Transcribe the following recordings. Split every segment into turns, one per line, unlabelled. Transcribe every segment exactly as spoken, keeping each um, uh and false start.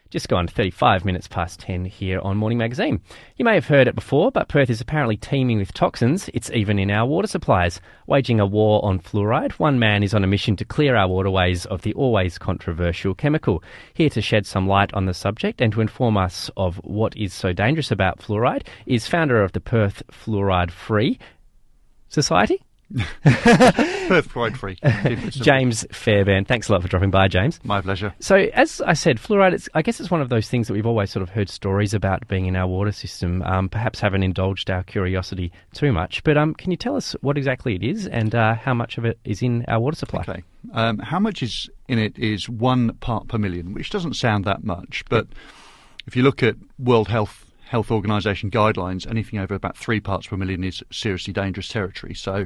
Just gone thirty-five minutes past ten here on Morning Magazine. You may have heard it before, but Perth is apparently teeming with toxins. It's even in our water supplies. Waging a war on fluoride, one man is on a mission to clear our waterways of the always controversial chemical. Here to shed some light on the subject and to inform us of what is so dangerous about fluoride is founder of the Perth Fluoride Free Society,
Perth Fluoride Free.
James Fairbairn. Thanks a lot for dropping by, James.
My pleasure.
So, as I said, fluoride, it's, I guess it's one of those things that we've always sort of heard stories about being in our water system, um, perhaps haven't indulged our curiosity too much. But um, can you tell us what exactly it is and uh, how much of it is in our water supply?
Okay. Um, how much is in it is one part per million, which doesn't sound that much. But if you look at World Health Health Organisation guidelines, anything over about three parts per million is seriously dangerous territory. So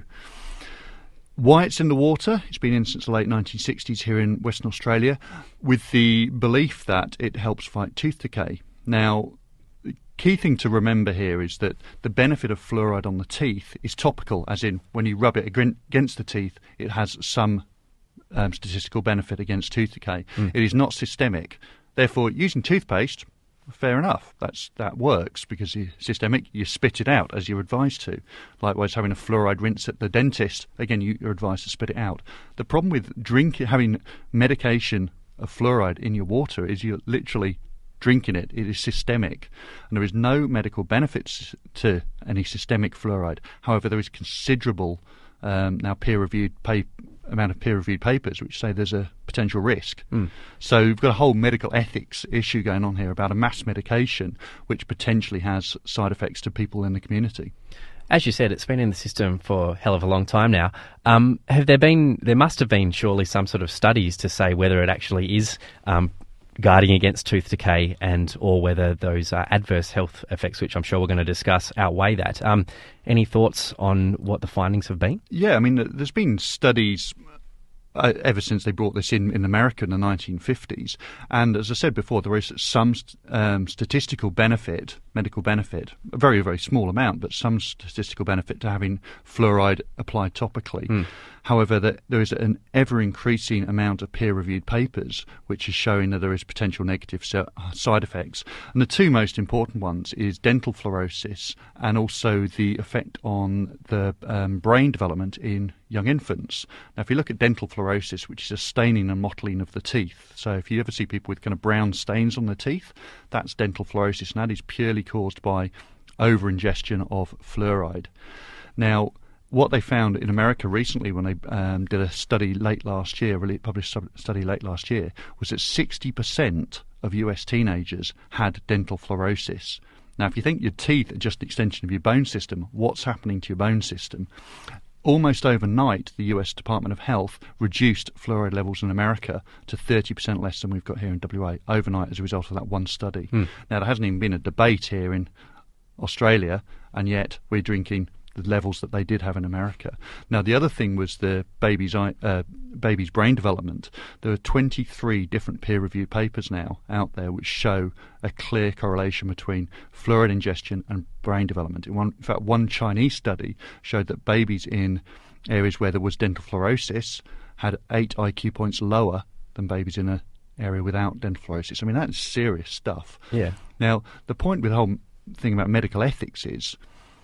why it's in the water, it's been in since the late nineteen sixties here in Western Australia, with the belief that it helps fight tooth decay. Now, the key thing to remember here is that the benefit of fluoride on the teeth is topical, as in when you rub it against the teeth, it has some um, statistical benefit against tooth decay. Mm. It is not systemic. Therefore, using toothpaste, fair enough, that's that works because you're systemic, you spit it out as you're advised to. Likewise, having a fluoride rinse at the dentist, again, you, you're advised to spit it out. The problem with drink, having medication of fluoride in your water is you're literally drinking it. It is systemic, and there is no medical benefits to any systemic fluoride. However, there is considerable um, now peer-reviewed paper amount of peer-reviewed papers which say there's a potential risk. Mm. So you've got a whole medical ethics issue going on here about a mass medication which potentially has side effects to people in the community.
As you said, it's been in the system for a hell of a long time now. Um, have there been, there must have been surely some sort of studies to say whether it actually is um, guarding against tooth decay and or whether those uh, adverse health effects, which I'm sure we're going to discuss, outweigh that. Um, any thoughts on what the findings have been?
Yeah, I mean, there's been studies uh, ever since they brought this in in America in the nineteen fifties. And as I said before, there is some um, statistical benefit, medical benefit, a very, very small amount, but some statistical benefit to having fluoride applied topically. Mm. However, that there is an ever-increasing amount of peer-reviewed papers which is showing that there is potential negative side effects. And the two most important ones is dental fluorosis and also the effect on the um, brain development in young infants. Now, if you look at dental fluorosis, which is a staining and mottling of the teeth, so if you ever see people with kind of brown stains on their teeth, that's dental fluorosis, and that is purely caused by over-ingestion of fluoride. Now, what they found in America recently when they um, did a study late last year, really published a study late last year, was that sixty percent of U S teenagers had dental fluorosis. Now, if you think your teeth are just an extension of your bone system, what's happening to your bone system? Almost overnight, the U S Department of Health reduced fluoride levels in America to thirty percent less than we've got here in W A, overnight as a result of that one study. Hmm. Now, there hasn't even been a debate here in Australia, and yet we're drinking the levels that they did have in America. Now, the other thing was the baby's eye, uh, baby's brain development. There are twenty-three different peer-reviewed papers now out there which show a clear correlation between fluoride ingestion and brain development. In, one, in fact, one Chinese study showed that babies in areas where there was dental fluorosis had eight I Q points lower than babies in an area without dental fluorosis. I mean, that's serious stuff.
Yeah.
Now, the point with the whole thing about medical ethics is,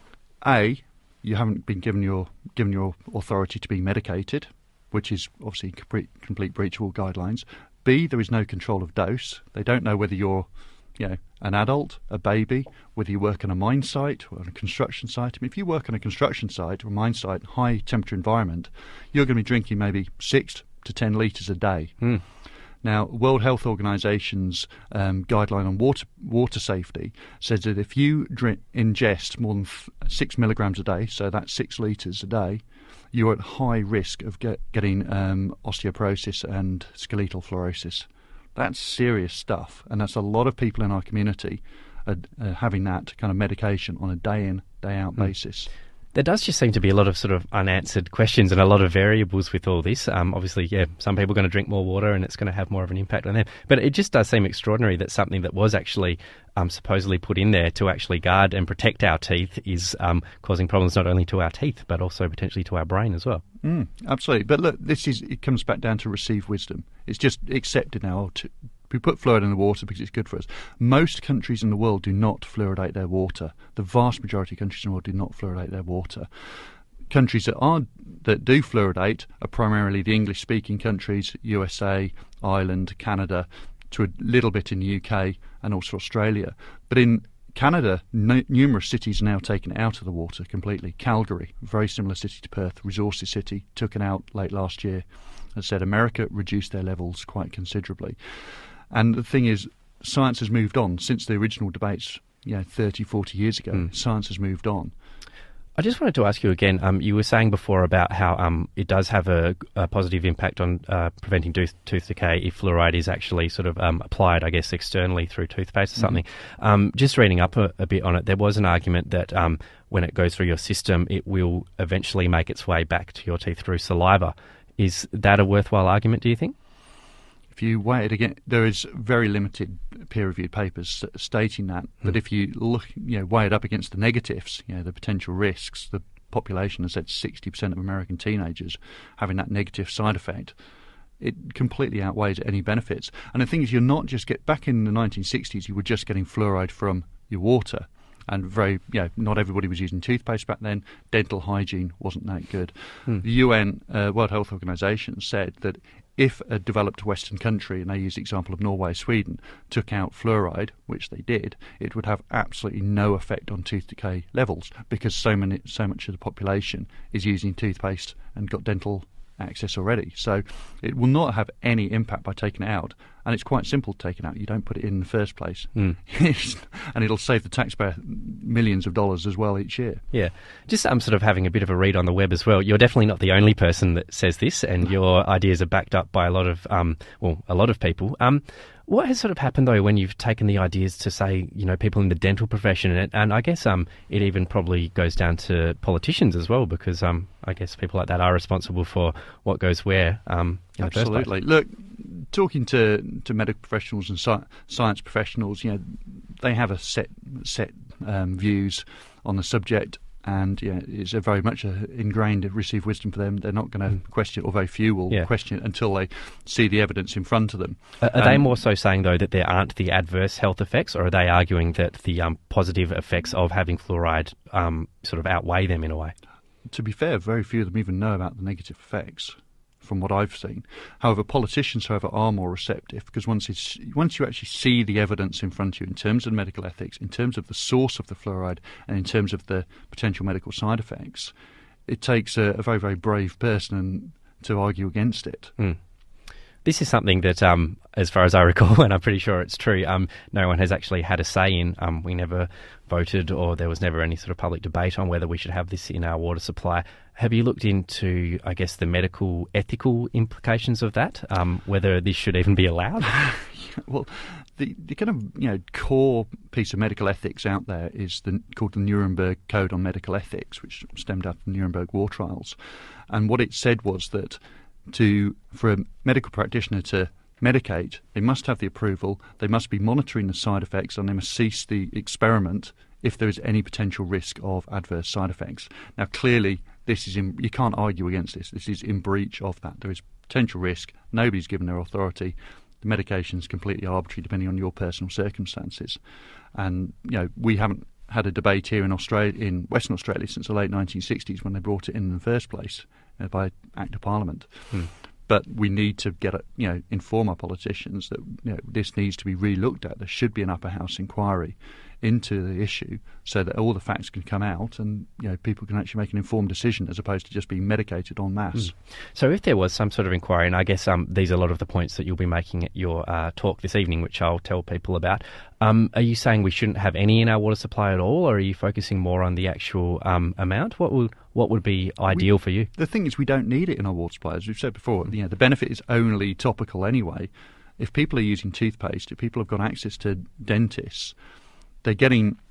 A, you haven't been given your given your authority to be medicated, which is obviously complete, complete breach of all guidelines. B, there is no control of dose. They don't know whether you're, you know, an adult, a baby, whether you work on a mine site or on a construction site. I mean, if you work on a construction site or a mine site, high temperature environment, you're going to be drinking maybe six to ten litres a day. Mm. Now, World Health Organisation's um, guideline on water water safety says that if you drink, ingest more than f- six milligrams a day, so that's six litres a day, you're at high risk of get, getting um, osteoporosis and skeletal fluorosis. That's serious stuff, and that's a lot of people in our community are, uh, having that kind of medication on a day-in, day-out mm. basis.
There does just seem to be a lot of sort of unanswered questions and a lot of variables with all this. Um, obviously, yeah, some people are going to drink more water and it's going to have more of an impact on them. But it just does seem extraordinary that something that was actually um, supposedly put in there to actually guard and protect our teeth is um, causing problems not only to our teeth but also potentially to our brain as well.
Mm, absolutely. But look, this is it comes back down to received wisdom. It's just accepted now. To, We put fluoride in the water because it's good for us. Most countries in the world do not fluoridate their water. The vast majority of countries in the world do not fluoridate their water. Countries that are that do fluoridate are primarily the English-speaking countries, U S A, Ireland, Canada, to a little bit in the U K and also Australia. But in Canada, n- numerous cities are now taking it out of the water completely. Calgary, very similar city to Perth, resources city, took it out late last year. As I said, America reduced their levels quite considerably. And the thing is, science has moved on since the original debates, you know, thirty, forty years ago. Mm. Science has moved on.
I just wanted to ask you again, um, you were saying before about how um, it does have a, a positive impact on uh, preventing tooth, tooth decay if fluoride is actually sort of um, applied, I guess, externally through toothpaste or something. Mm-hmm. Um, just reading up a, a bit on it, there was an argument that um, when it goes through your system, it will eventually make its way back to your teeth through saliva. Is that a worthwhile argument, do you think?
If you weigh it again, there is very limited peer-reviewed papers stating that. Mm. But if you look, you know, weigh it up against the negatives, you know, the potential risks, the population has said sixty percent of American teenagers having that negative side effect. It completely outweighs any benefits. And the thing is, you're not just get back in the nineteen sixties, you were just getting fluoride from your water. And very, you know, not everybody was using toothpaste back then. Dental hygiene wasn't that good. Hmm. The U N, uh, World Health Organization, said that if a developed Western country, and they used the example of Norway, Sweden, took out fluoride, which they did, it would have absolutely no effect on tooth decay levels because so many, so much of the population is using toothpaste and got dental access already. So it will not have any impact by taking it out. And it's quite simple to take it out. You don't put it in in the first place. Mm. And it'll save the taxpayer millions of dollars as well each year.
Yeah. Just I'm um, sort of having a bit of a read on the web as well. You're definitely not the only person that says this, and your ideas are backed up by a lot of, um, well, a lot of people. Um, what has sort of happened, though, when you've taken the ideas to, say, you know, people in the dental profession, and, and I guess um, it even probably goes down to politicians as well, because um, I guess people like that are responsible for what goes where um, in
Absolutely.
the first place.
Look, talking to, to medical professionals and sci- science professionals, you know, they have a set set um, views on the subject, and yeah, it's a very much a ingrained received wisdom for them. They're not going to mm. question it, or very few will yeah. question it until they see the evidence in front of them.
Are, are um, they more so saying, though, that there aren't the adverse health effects, or are they arguing that the um, positive effects of having fluoride um, sort of outweigh them in a way?
To be fair, very few of them even know about the negative effects, from what I've seen. However, politicians, however, are more receptive, because once it's, once you actually see the evidence in front of you in terms of medical ethics, in terms of the source of the fluoride, and in terms of the potential medical side effects, it takes a, a very, very brave person to argue against it.
Mm. This is something that, um, as far as I recall, and I'm pretty sure it's true, um, no one has actually had a say in. Um, we never voted, or there was never any sort of public debate on whether we should have this in our water supply. Have you looked into, I guess, the medical, ethical implications of that? Um, whether this should even be allowed?
Well, the, the kind of, you know, core piece of medical ethics out there is the, called the Nuremberg Code on Medical Ethics, which stemmed out of the Nuremberg war trials. And what it said was that to for a medical practitioner to medicate, they must have the approval, they must be monitoring the side effects, and they must cease the experiment if there is any potential risk of adverse side effects. Now, clearly, this is in, you can't argue against this. This is in breach of that. There is potential risk. Nobody's given their authority. The medication is completely arbitrary, depending on your personal circumstances. And you know, we haven't had a debate here in Australia, in Western Australia, since the late nineteen sixties, when they brought it in in the first place uh, by Act of Parliament. Hmm. But we need to get, a, you know, inform our politicians that, you know, this needs to be re-looked at. There should be an upper house inquiry into the issue so that all the facts can come out, and you know, people can actually make an informed decision as opposed to just being medicated en masse. Mm.
So if there was some sort of inquiry, and I guess um, these are a lot of the points that you'll be making at your uh, talk this evening, which I'll tell people about, um, are you saying we shouldn't have any in our water supply at all, or are you focusing more on the actual um, amount? What would what would be ideal
we,
for you?
The thing is, we don't need it in our water supply. As we've said before, you know, the benefit is only topical anyway. If people are using toothpaste, if people have got access to dentists, they're getting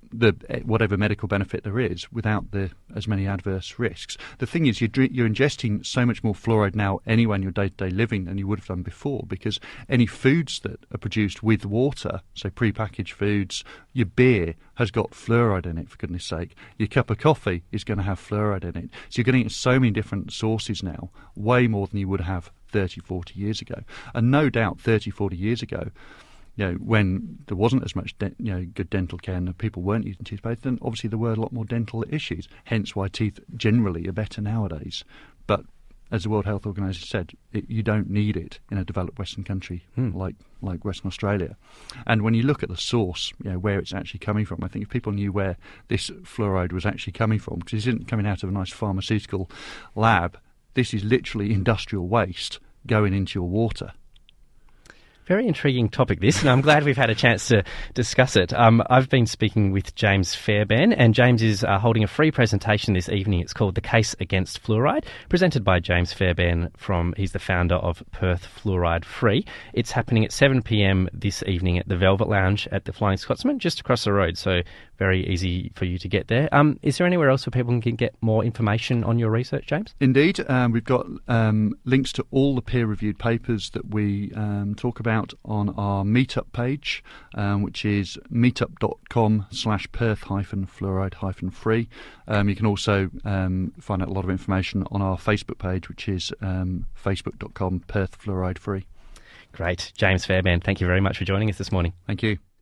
the whatever medical benefit there is without the as many adverse risks. The thing is, you're, you're ingesting so much more fluoride now anyway in your day-to-day living than you would have done before, because any foods that are produced with water, so pre-packaged foods, your beer has got fluoride in it, for goodness sake. Your cup of coffee is going to have fluoride in it. So you're getting it so many different sources now, way more than you would have thirty, forty years ago. And no doubt thirty, forty years ago, you know, when there wasn't as much de- you know, good dental care and people weren't using toothpaste, then obviously there were a lot more dental issues, hence why teeth generally are better nowadays. But as the World Health Organisation said, it, you don't need it in a developed Western country hmm. like like Western Australia. And when you look at the source, you know, where it's actually coming from, I think if people knew where this fluoride was actually coming from, because it isn't coming out of a nice pharmaceutical lab, this is literally industrial waste going into your water.
Very intriguing topic, this, and I'm glad we've had a chance to discuss it. Um, I've been speaking with James Fairbairn, and James is uh, holding a free presentation this evening. It's called The Case Against Fluoride, presented by James Fairbairn. From he's the founder of Perth Fluoride Free. It's happening at seven p.m. this evening at the Velvet Lounge at the Flying Scotsman, just across the road, so very easy for you to get there. Um, is there anywhere else where people can get more information on your research, James?
Indeed. Um, we've got um, links to all the peer-reviewed papers that we um, talk about on our meetup page, um, which is meetup.com slash perth hyphen fluoride hyphen free. Um, you can also um, find out a lot of information on our Facebook page, which is um, facebook.com perth fluoride free.
Great. James Fairbairn, thank you very much for joining us this morning.
Thank you.